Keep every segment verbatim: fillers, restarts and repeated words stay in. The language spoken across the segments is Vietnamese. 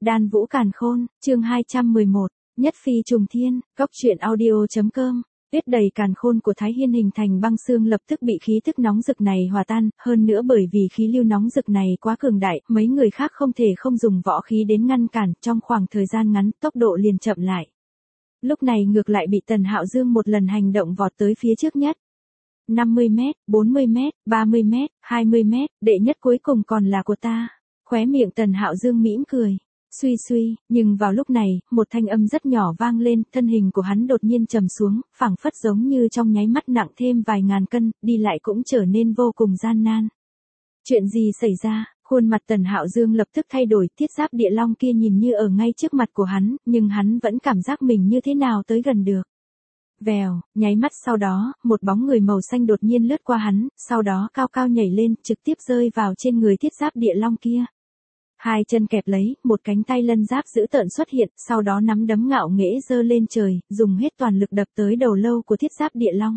Đan Vũ Càn Khôn, chương hai trăm mười một, Nhất Phi Trùng Thiên, Góc truyện audio.com. Tuyết đầy càn khôn của Thái Hiên hình thành băng xương lập tức bị khí tức nóng rực này hòa tan, hơn nữa bởi vì khí lưu nóng rực này quá cường đại, mấy người khác không thể không dùng võ khí đến ngăn cản, trong khoảng thời gian ngắn, tốc độ liền chậm lại. Lúc này ngược lại bị Tần Hạo Dương một lần hành động vọt tới phía trước nhất. năm mươi mét, bốn mươi mét, ba mươi mét, hai mươi mét, đệ nhất cuối cùng còn là của ta. Khóe miệng Tần Hạo Dương mỉm cười. Suy suy, nhưng vào lúc này, một thanh âm rất nhỏ vang lên, thân hình của hắn đột nhiên trầm xuống, phảng phất giống như trong nháy mắt nặng thêm vài ngàn cân, đi lại cũng trở nên vô cùng gian nan. Chuyện gì xảy ra? Khuôn mặt Tần Hạo Dương lập tức thay đổi, thiết giáp địa long kia nhìn như ở ngay trước mặt của hắn, nhưng hắn vẫn cảm giác mình như thế nào tới gần được. Vèo, nháy mắt sau đó, một bóng người màu xanh đột nhiên lướt qua hắn, sau đó cao cao nhảy lên, trực tiếp rơi vào trên người thiết giáp địa long kia. Hai chân kẹp lấy, một cánh tay lân giáp dữ tợn xuất hiện, sau đó nắm đấm ngạo nghễ giơ lên trời, dùng hết toàn lực đập tới đầu lâu của thiết giáp địa long.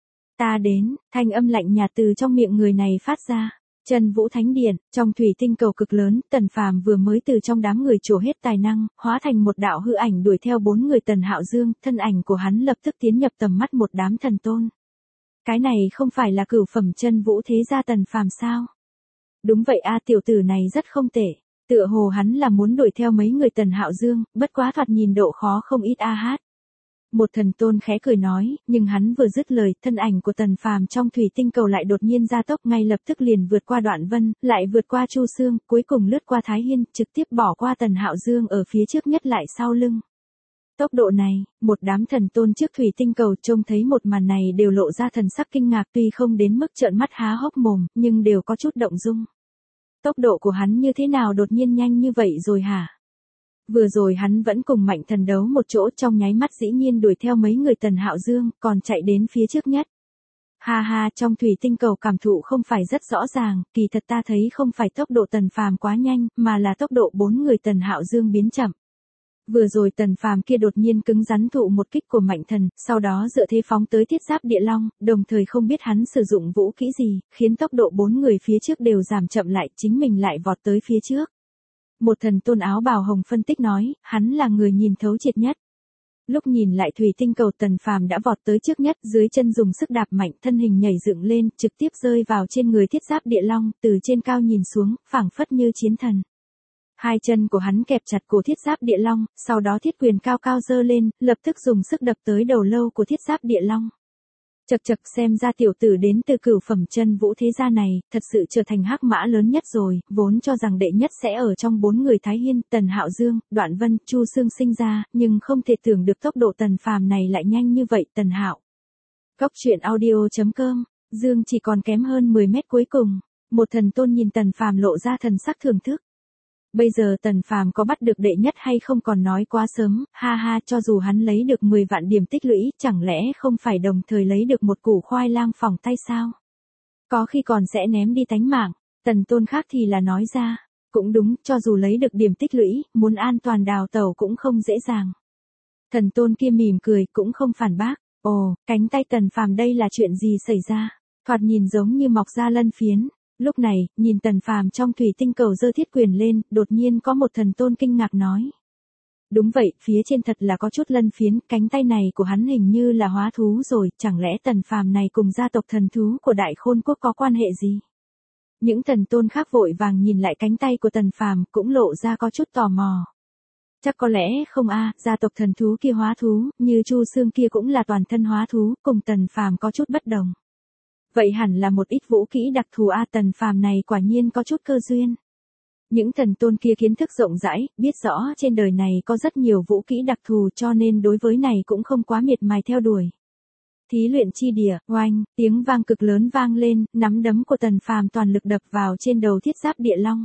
Ta đến, thanh âm lạnh nhạt từ trong miệng người này phát ra. Chân Vũ Thánh Điện, trong thủy tinh cầu cực lớn, Tần Phàm vừa mới từ trong đám người trổ hết tài năng, hóa thành một đạo hư ảnh đuổi theo bốn người Tần Hạo Dương, thân ảnh của hắn lập tức tiến nhập tầm mắt một đám thần tôn. Cái này không phải là cửu phẩm chân vũ thế gia Tần Phàm sao? Đúng vậy a, tiểu tử này rất không tệ. Tựa hồ hắn là muốn đuổi theo mấy người Tần Hạo Dương, bất quá thoạt nhìn độ khó không ít a hát. Một thần tôn khẽ cười nói, nhưng hắn vừa dứt lời, thân ảnh của Tần Phàm trong thủy tinh cầu lại đột nhiên gia tốc, ngay lập tức liền vượt qua Đoạn Vân, lại vượt qua Chu Xương, cuối cùng lướt qua Thái Hiên, trực tiếp bỏ qua Tần Hạo Dương ở phía trước nhất lại sau lưng. Tốc độ này, một đám thần tôn trước thủy tinh cầu trông thấy một màn này đều lộ ra thần sắc kinh ngạc, tuy không đến mức trợn mắt há hốc mồm, nhưng đều có chút động dung. Tốc độ của hắn như thế nào đột nhiên nhanh như vậy rồi hả? Vừa rồi hắn vẫn cùng Mạnh Thần đấu một chỗ, trong nháy mắt dĩ nhiên đuổi theo mấy người Tần Hạo Dương, còn chạy đến phía trước nhất. Ha ha, trong thủy tinh cầu cảm thụ không phải rất rõ ràng, kỳ thật ta thấy không phải tốc độ Tần Phàm quá nhanh, mà là tốc độ bốn người Tần Hạo Dương biến chậm. Vừa rồi Tần Phàm kia đột nhiên cứng rắn thụ một kích của Mạnh Thần, sau đó dựa thế phóng tới thiết giáp địa long, đồng thời không biết hắn sử dụng vũ kỹ gì, khiến tốc độ bốn người phía trước đều giảm chậm lại, chính mình lại vọt tới phía trước. Một thần tôn áo bào hồng phân tích nói, hắn là người nhìn thấu triệt nhất. Lúc nhìn lại thủy tinh cầu, Tần Phàm đã vọt tới trước nhất, dưới chân dùng sức đạp mạnh, thân hình nhảy dựng lên, trực tiếp rơi vào trên người thiết giáp địa long, từ trên cao nhìn xuống, phảng phất như chiến thần. Hai chân của hắn kẹp chặt cổ thiết giáp địa long, sau đó thiết quyền cao cao giơ lên, lập tức dùng sức đập tới đầu lâu của thiết giáp địa long. Chậc chậc, xem ra tiểu tử đến từ cửu phẩm chân vũ thế gia này, thật sự trở thành hắc mã lớn nhất rồi, vốn cho rằng đệ nhất sẽ ở trong bốn người Thái Hiên, Tần Hạo Dương, Đoạn Vân, Chu Xương sinh ra, nhưng không thể tưởng được tốc độ Tần Phàm này lại nhanh như vậy. Tần Hạo. Góc truyện audio.com, Dương chỉ còn kém hơn mười mét cuối cùng, một thần tôn nhìn Tần Phàm lộ ra thần sắc thưởng thức. Bây giờ Tần Phàm có bắt được đệ nhất hay không còn nói quá sớm, ha ha, cho dù hắn lấy được mười vạn điểm tích lũy, chẳng lẽ không phải đồng thời lấy được một củ khoai lang phỏng tay sao? Có khi còn sẽ ném đi tánh mạng. Tần tôn khác thì là nói ra, cũng đúng, cho dù lấy được điểm tích lũy, muốn an toàn đào tẩu cũng không dễ dàng. Thần tôn kia mỉm cười, cũng không phản bác. Ồ, cánh tay Tần Phàm đây là chuyện gì xảy ra? Thoạt nhìn giống như mọc ra lân phiến. Lúc này, nhìn Tần Phàm trong thủy tinh cầu giơ thiết quyền lên, đột nhiên có một thần tôn kinh ngạc nói. Đúng vậy, phía trên thật là có chút lân phiến, cánh tay này của hắn hình như là hóa thú rồi, chẳng lẽ Tần Phàm này cùng gia tộc thần thú của Đại Khôn Quốc có quan hệ gì? Những thần tôn khác vội vàng nhìn lại cánh tay của Tần Phàm, cũng lộ ra có chút tò mò. Chắc có lẽ không a, gia tộc thần thú kia hóa thú, như Chu Xương kia cũng là toàn thân hóa thú, cùng Tần Phàm có chút bất đồng. Vậy hẳn là một ít vũ kỹ đặc thù a, Tần Phàm này quả nhiên có chút cơ duyên. Những thần tôn kia kiến thức rộng rãi, biết rõ trên đời này có rất nhiều vũ kỹ đặc thù, cho nên đối với này cũng không quá miệt mài theo đuổi. Thí luyện chi địa, oanh, tiếng vang cực lớn vang lên, nắm đấm của Tần Phàm toàn lực đập vào trên đầu thiết giáp địa long.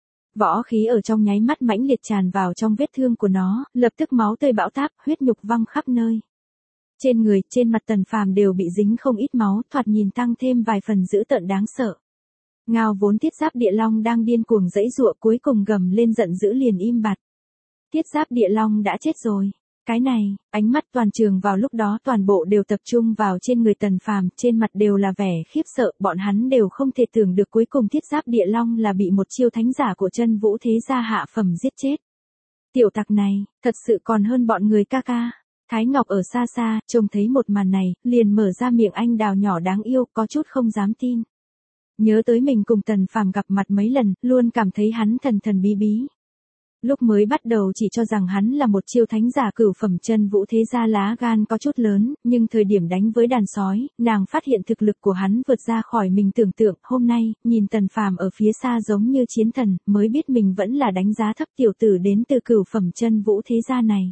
Võ khí ở trong nháy mắt mãnh liệt tràn vào trong vết thương của nó, lập tức máu tươi bão táp, huyết nhục văng khắp nơi. Trên người, trên mặt Tần Phàm đều bị dính không ít máu, thoạt nhìn tăng thêm vài phần dữ tợn đáng sợ. Ngao vốn thiết giáp địa long đang điên cuồng giãy giụa, cuối cùng gầm lên giận dữ liền im bặt. Thiết giáp địa long đã chết rồi. Cái này, ánh mắt toàn trường vào lúc đó toàn bộ đều tập trung vào trên người Tần Phàm, trên mặt đều là vẻ khiếp sợ, bọn hắn đều không thể tưởng được cuối cùng thiết giáp địa long là bị một chiêu thánh giả của chân vũ thế gia hạ phẩm giết chết. Tiểu tặc này, thật sự còn hơn bọn người ca ca. Thái Ngọc ở xa xa, trông thấy một màn này, liền mở ra miệng anh đào nhỏ đáng yêu, có chút không dám tin. Nhớ tới mình cùng Tần Phàm gặp mặt mấy lần, luôn cảm thấy hắn thần thần bí bí. Lúc mới bắt đầu chỉ cho rằng hắn là một chiêu thánh giả cửu phẩm chân vũ thế gia, lá gan có chút lớn, nhưng thời điểm đánh với đàn sói, nàng phát hiện thực lực của hắn vượt ra khỏi mình tưởng tượng. Hôm nay, nhìn Tần Phàm ở phía xa giống như chiến thần, mới biết mình vẫn là đánh giá thấp tiểu tử đến từ cửu phẩm chân vũ thế gia này.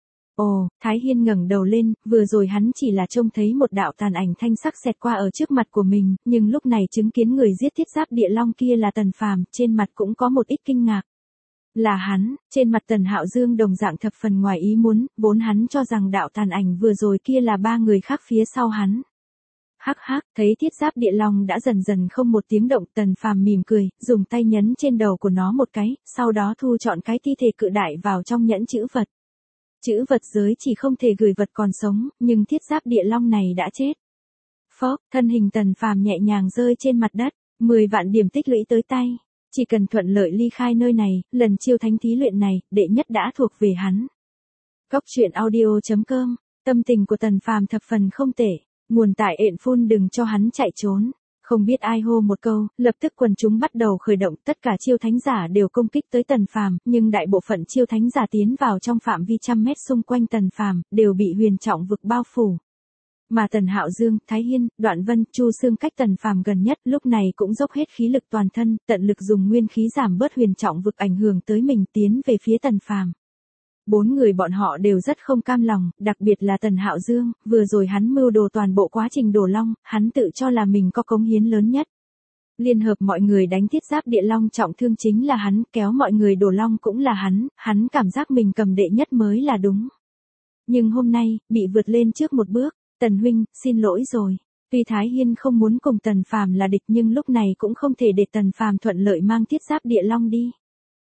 Ồ, Thái Hiên ngẩng đầu lên, vừa rồi hắn chỉ là trông thấy một đạo tàn ảnh thanh sắc xẹt qua ở trước mặt của mình, nhưng lúc này chứng kiến người giết thiết giáp địa long kia là Tần Phàm, trên mặt cũng có một ít kinh ngạc. Là hắn, trên mặt Tần Hạo Dương đồng dạng thập phần ngoài ý muốn, vốn hắn cho rằng đạo tàn ảnh vừa rồi kia là ba người khác phía sau hắn. Hắc hắc, thấy thiết giáp địa long đã dần dần không một tiếng động, Tần Phàm mỉm cười, dùng tay nhấn trên đầu của nó một cái, sau đó thu trọn cái thi thể cự đại vào trong nhẫn chữ vật. Chữ vật giới chỉ không thể gửi vật còn sống, nhưng thiết giáp địa long này đã chết. Phốc, thân hình Tần Phàm nhẹ nhàng rơi trên mặt đất, mười vạn điểm tích lũy tới tay. Chỉ cần thuận lợi ly khai nơi này, lần chiêu thánh thí luyện này, đệ nhất đã thuộc về hắn. Góc truyện audio chấm com, tâm tình của Tần Phàm thập phần không tệ, nguồn tại ện phun đừng cho hắn chạy trốn. Không biết ai hô một câu, lập tức quần chúng bắt đầu khởi động, tất cả chiêu thánh giả đều công kích tới Tần Phàm, nhưng đại bộ phận chiêu thánh giả tiến vào trong phạm vi trăm mét xung quanh Tần Phàm, đều bị huyền trọng vực bao phủ. Mà Tần Hạo Dương, Thái Hiên, Đoạn Vân, Chu Xương cách Tần Phàm gần nhất, lúc này cũng dốc hết khí lực toàn thân, tận lực dùng nguyên khí giảm bớt huyền trọng vực ảnh hưởng tới mình, tiến về phía Tần Phàm. Bốn người bọn họ đều rất không cam lòng, đặc biệt là Tần Hạo Dương, vừa rồi hắn mưu đồ toàn bộ quá trình đổ long, hắn tự cho là mình có cống hiến lớn nhất. Liên hợp mọi người đánh thiết giáp địa long trọng thương chính là hắn, kéo mọi người đổ long cũng là hắn, hắn cảm giác mình cầm đệ nhất mới là đúng. Nhưng hôm nay, bị vượt lên trước một bước, Tần huynh, xin lỗi rồi. Tuy Thái Hiên không muốn cùng Tần Phàm là địch nhưng lúc này cũng không thể để Tần Phàm thuận lợi mang thiết giáp địa long đi.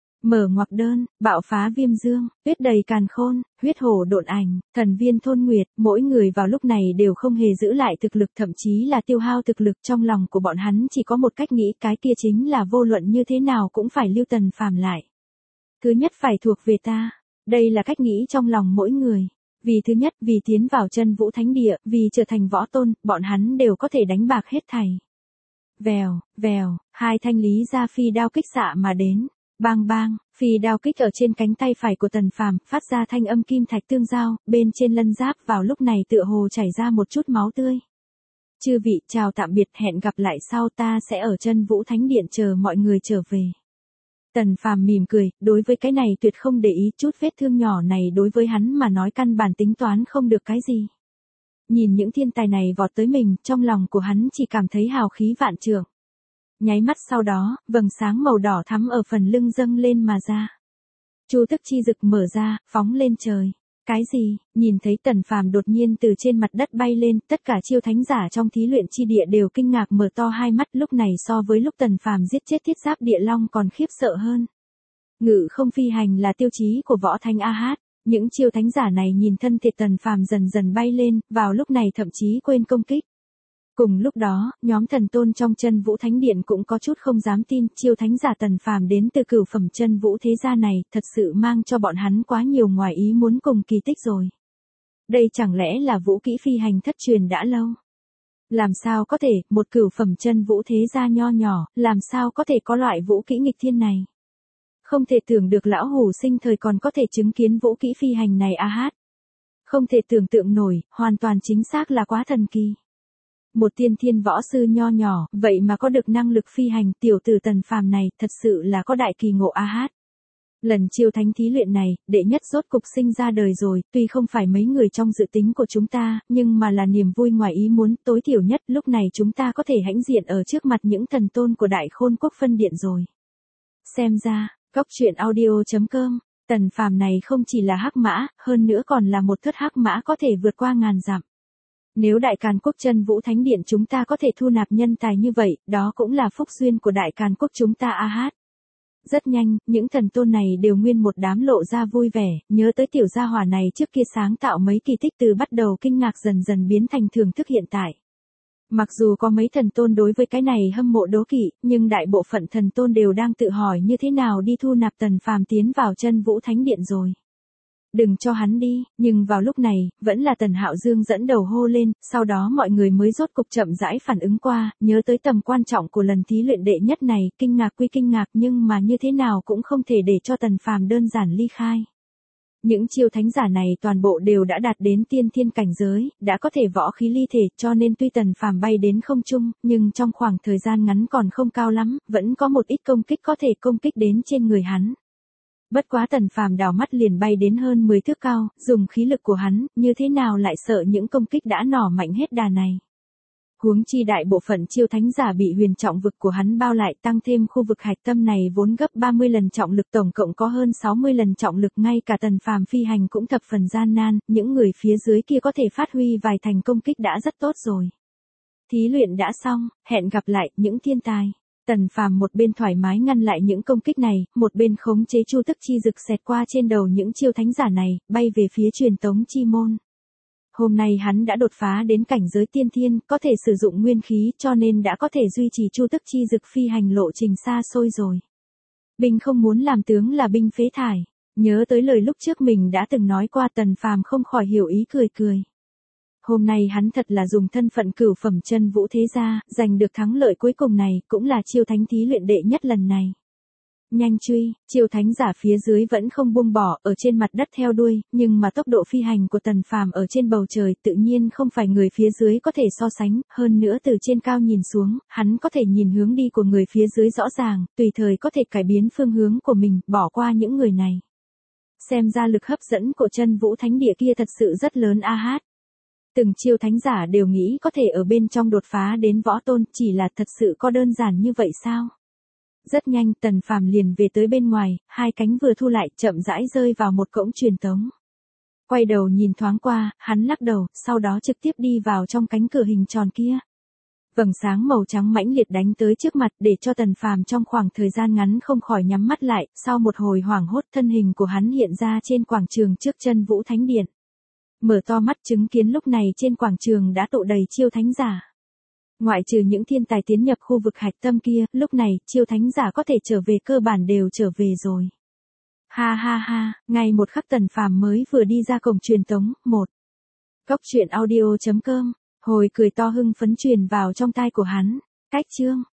Mở ngoặc đơn, bạo phá viêm dương, huyết đầy càn khôn, huyết hổ độn ảnh, thần viên thôn nguyệt, mỗi người vào lúc này đều không hề giữ lại thực lực, thậm chí là tiêu hao thực lực. Trong lòng của bọn hắn chỉ có một cách nghĩ, cái kia chính là vô luận như thế nào cũng phải lưu Tần Phàm lại. Thứ nhất phải thuộc về ta, đây là cách nghĩ trong lòng mỗi người. Vì thứ nhất, vì tiến vào chân vũ thánh địa, vì trở thành võ tôn, bọn hắn đều có thể đánh bạc hết thảy. Vèo, vèo, hai thanh lý ra phi đao kích xạ mà đến. Bang bang, phi đao kích ở trên cánh tay phải của Tần Phàm, phát ra thanh âm kim thạch tương giao, bên trên lân giáp vào lúc này tựa hồ chảy ra một chút máu tươi. Chư vị, chào tạm biệt, hẹn gặp lại sau, ta sẽ ở chân vũ thánh điện chờ mọi người trở về. Tần Phàm mỉm cười, đối với cái này tuyệt không để ý, chút vết thương nhỏ này đối với hắn mà nói căn bản tính toán không được cái gì. Nhìn những thiên tài này vọt tới mình, trong lòng của hắn chỉ cảm thấy hào khí vạn trượng. Nháy mắt sau đó, vầng sáng màu đỏ thắm ở phần lưng dâng lên mà ra. Chu tức chi dực mở ra, phóng lên trời. Cái gì? Nhìn thấy Tần Phàm đột nhiên từ trên mặt đất bay lên, tất cả chiêu thánh giả trong thí luyện chi địa đều kinh ngạc mở to hai mắt, lúc này so với lúc Tần Phàm giết chết thiết giáp địa long còn khiếp sợ hơn. Ngự không phi hành là tiêu chí của võ thánh A Hát, những chiêu thánh giả này nhìn thân thể Tần Phàm dần dần bay lên, vào lúc này thậm chí quên công kích. Cùng lúc đó, nhóm thần tôn trong chân vũ thánh điện cũng có chút không dám tin, chiêu thánh giả Tần Phàm đến từ cửu phẩm chân vũ thế gia này, thật sự mang cho bọn hắn quá nhiều ngoài ý muốn cùng kỳ tích rồi. Đây chẳng lẽ là vũ kỹ phi hành thất truyền đã lâu? Làm sao có thể, một cửu phẩm chân vũ thế gia nho nhỏ, làm sao có thể có loại vũ kỹ nghịch thiên này? Không thể tưởng được lão hủ sinh thời còn có thể chứng kiến vũ kỹ phi hành này a hát. Không thể tưởng tượng nổi, hoàn toàn chính xác là quá thần kỳ. Một tiên thiên võ sư nho nhỏ, vậy mà có được năng lực phi hành, tiểu tử Tần Phàm này, thật sự là có đại kỳ ngộ a hát. Lần chiêu thánh thí luyện này, đệ nhất rốt cục sinh ra đời rồi, tuy không phải mấy người trong dự tính của chúng ta, nhưng mà là niềm vui ngoài ý muốn, tối thiểu nhất lúc này chúng ta có thể hãnh diện ở trước mặt những thần tôn của Đại Khôn Quốc phân điện rồi. Xem ra, góc truyện audio chấm com, Tần Phàm này không chỉ là hắc mã, hơn nữa còn là một thất hắc mã có thể vượt qua ngàn dặm. Nếu Đại Càn Quốc chân vũ thánh điện chúng ta có thể thu nạp nhân tài như vậy, đó cũng là phúc duyên của Đại Càn Quốc chúng ta a hát. Rất nhanh, những thần tôn này đều nguyên một đám lộ ra vui vẻ, nhớ tới tiểu gia hỏa này trước kia sáng tạo mấy kỳ tích, từ bắt đầu kinh ngạc dần dần biến thành thưởng thức hiện tại. Mặc dù có mấy thần tôn đối với cái này hâm mộ đố kỵ, nhưng đại bộ phận thần tôn đều đang tự hỏi như thế nào đi thu nạp Tần Phàm tiến vào Chân Vũ Thánh Điện rồi. Đừng cho hắn đi, nhưng vào lúc này, vẫn là Tần Hạo Dương dẫn đầu hô lên, sau đó mọi người mới rốt cục chậm rãi phản ứng qua, nhớ tới tầm quan trọng của lần thí luyện đệ nhất này, kinh ngạc quy kinh ngạc nhưng mà như thế nào cũng không thể để cho Tần Phàm đơn giản ly khai. Những chiêu thánh giả này toàn bộ đều đã đạt đến tiên thiên cảnh giới, đã có thể võ khí ly thể, cho nên tuy Tần Phàm bay đến không trung, nhưng trong khoảng thời gian ngắn còn không cao lắm, vẫn có một ít công kích có thể công kích đến trên người hắn. Bất quá Tần Phàm đảo mắt liền bay đến hơn mười thước cao, dùng khí lực của hắn, như thế nào lại sợ những công kích đã nỏ mạnh hết đà này. Huống chi đại bộ phận chiêu thánh giả bị huyền trọng vực của hắn bao lại, tăng thêm khu vực hạch tâm này vốn gấp ba mươi lần trọng lực, tổng cộng có hơn sáu mươi lần trọng lực, ngay cả Tần Phàm phi hành cũng thập phần gian nan, những người phía dưới kia có thể phát huy vài thành công kích đã rất tốt rồi. Thí luyện đã xong, hẹn gặp lại những thiên tài. Tần Phàm một bên thoải mái ngăn lại những công kích này, một bên khống chế chu tức chi dực xẹt qua trên đầu những chiêu thánh giả này, bay về phía truyền tống chi môn. Hôm nay hắn đã đột phá đến cảnh giới tiên thiên, có thể sử dụng nguyên khí, cho nên đã có thể duy trì chu tức chi dực phi hành lộ trình xa xôi rồi. Binh không muốn làm tướng là binh phế thải. Nhớ tới lời lúc trước mình đã từng nói qua, Tần Phàm không khỏi hiểu ý cười cười. Hôm nay hắn thật là dùng thân phận cửu phẩm chân vũ thế gia, giành được thắng lợi cuối cùng này, cũng là chiêu thánh thí luyện đệ nhất lần này. Nhanh truy, chiêu thánh giả phía dưới vẫn không buông bỏ, ở trên mặt đất theo đuôi, nhưng mà tốc độ phi hành của Tần Phàm ở trên bầu trời tự nhiên không phải người phía dưới có thể so sánh, hơn nữa từ trên cao nhìn xuống, hắn có thể nhìn hướng đi của người phía dưới rõ ràng, tùy thời có thể cải biến phương hướng của mình, bỏ qua những người này. Xem ra lực hấp dẫn của Chân Vũ Thánh Địa kia thật sự rất lớn a hát. Từng chiêu thánh giả đều nghĩ có thể ở bên trong đột phá đến võ tôn, chỉ là thật sự có đơn giản như vậy sao? Rất nhanh Tần Phàm liền về tới bên ngoài, hai cánh vừa thu lại, chậm rãi rơi vào một cổng truyền tống. Quay đầu nhìn thoáng qua, hắn lắc đầu, sau đó trực tiếp đi vào trong cánh cửa hình tròn kia. Vầng sáng màu trắng mãnh liệt đánh tới trước mặt, để cho Tần Phàm trong khoảng thời gian ngắn không khỏi nhắm mắt lại, sau một hồi hoảng hốt thân hình của hắn hiện ra trên quảng trường trước Chân Vũ Thánh Điện. Mở to mắt chứng kiến lúc này trên quảng trường đã tụ đầy chiêu thánh giả. Ngoại trừ những thiên tài tiến nhập khu vực hạch tâm kia, lúc này, chiêu thánh giả có thể trở về cơ bản đều trở về rồi. Ha ha ha, ngay một khắc Tần Phàm mới vừa đi ra cổng truyền tống, một. Cốc truyện audio chấm com, hồi cười to hưng phấn truyền vào trong tai của hắn. Cách chương